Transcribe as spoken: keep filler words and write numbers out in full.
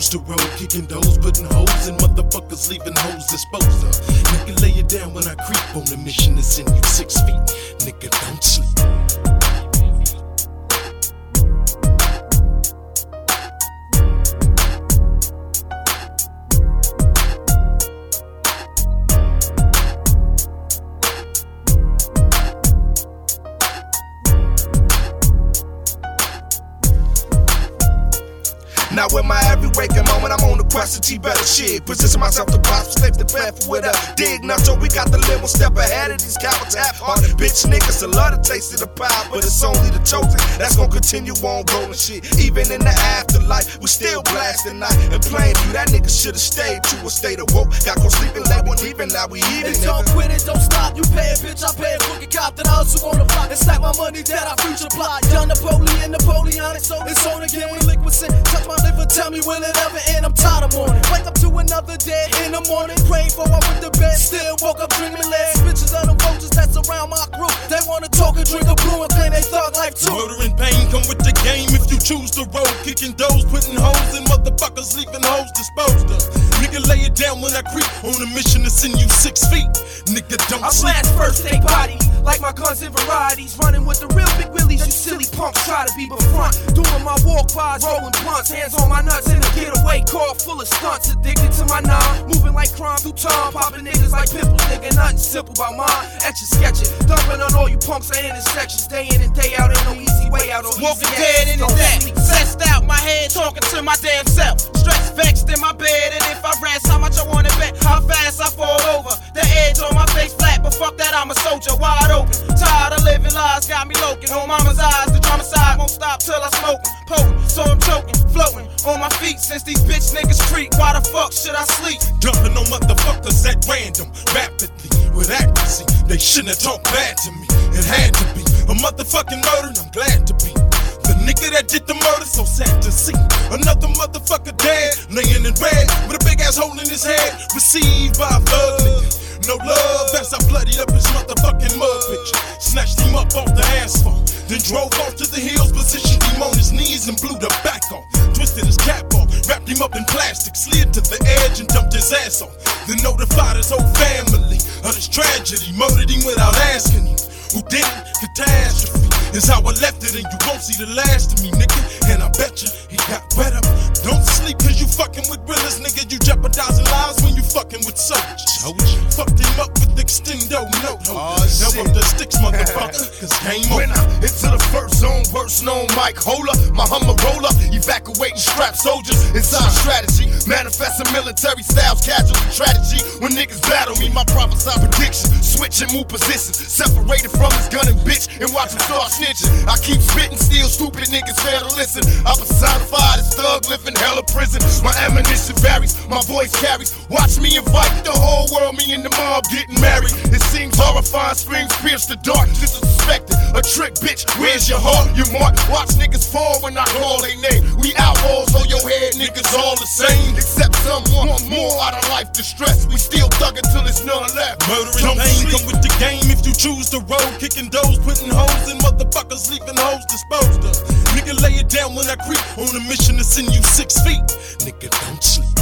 choose the road, kicking doors, putting holes in motherfuckers, leaving hoes disposed of. Nigga, lay it down when I creep on the mission to send you six feet. Nigga, don't sleep. Now with my every waking moment, I'm on the quest to G better shit. Position myself to prosper, slip the path with a dig. Now so we got the live one step ahead of these cowards half-hearted bitch niggas. A lot of taste of the pie, but it's only the chosen that's gonna continue on rolling shit. Even in the afterlife, we still blasting night and playing you. That nigga should've stayed to a state of woke. Got go sleeping late, when even now we eating. They don't quit it, don't stop. You pay a bitch, I pay a crooked cop. Then I also wanna block and stack my money that I future plot. Young Napoleon, Napoleonic, so it's on again with liquid sin. Touch my liver, tell me will it ever end? I'm tired of mourning. Wake up to another day in the morning. Pray for I went to bed. Still woke up dreaming legs. Bitches of them vultures that's around my group. They wanna talk and drink a brew and claim they thug life too. Murder and pain come with the game if you choose the road. Kicking doors, putting holes in motherfuckers, leaving hoes disposed of. Nigga, lay it down when I creep on a mission to send you six feet. Nigga, don't I sleep. blast first, take body, like my guns in varieties. Running with the real big willies, you silly punks try to be befront. Doing my walk bys, rolling blunts, hands on my nuts in a getaway car full of stunts. Addicted to my nine, moving like crime through time. Popping niggas like pimples, nigga, nothing simple about mine. Etching, sketching, dumping on all you punks at intersections. Day in and day out, ain't no easy way out. Walking dead in the deck, zest out my head, talking to my damn self. Stress vexed in my bed, and if I rest, how much I wanna bet, how fast I fall over. The edge on my face flat, but fuck that, I'm a soldier, wide open. Tired of living lies, got me loking. On mama's eyes, the drama side won't stop till I smoke. Potent, so I'm choking, floating on my feet since these bitch niggas creep. Why the fuck should I sleep? Dumping on motherfuckers at random, rapidly, with accuracy. They shouldn't have talked bad to me. It had to be a motherfucking murder, and I'm glad to be the nigga that did the murder. So sad to see another motherfucker dead, laying in bed with a big ass hole in his head. Received by a thug nigga. No love as I bloodied up his motherfucking mud pitch. Snatched him up off the asphalt, then drove off to the hills, positioned him on his knees and blew the back off. Twisted his cap off, wrapped him up in plastic, slid to the edge and dumped his ass off. Then notified his whole family of this tragedy. Murdered him without asking him who did it. Catastrophe is how I left it, and you won't see the last of me, nigga. And I bet you he got better. Don't sleep cause you fucking with realers, nigga. You jeopardizing lives when you fucking with soldiers. Fucked him up with extendo note holders. Now up the sticks, motherfucker, cause game over. Winner, into the first zone, worst known Mike Hola. My Hummer roller, evacuating strapped soldiers. Inside strategy, manifesting military styles, casual strategy. When niggas battle me, my prophesied prediction. Switch and move positions, separated from his gun and bitch, and watch him start snitching. I keep spitting, still stupid niggas fail to listen. I personified as thug living hell of prison. My ammunition varies, my voice carries. Watch me invite the whole world, me and the mob getting married. It seems horrifying, screams pierce the dark. Disrespected, a trick bitch, where's your heart? You mark, watch niggas fall when I call their name. We outlaws, hold your head, niggas all the same. Except someone want more out of life distress. We still thuggin' till there's none left. Murder and pain come with the game if you choose the road. Kicking doors, putting holes in motherfuckers, leaving hoes disposed of. Nigga, lay it down when I creep on a mission to send you six feet. Nigga, don't sleep.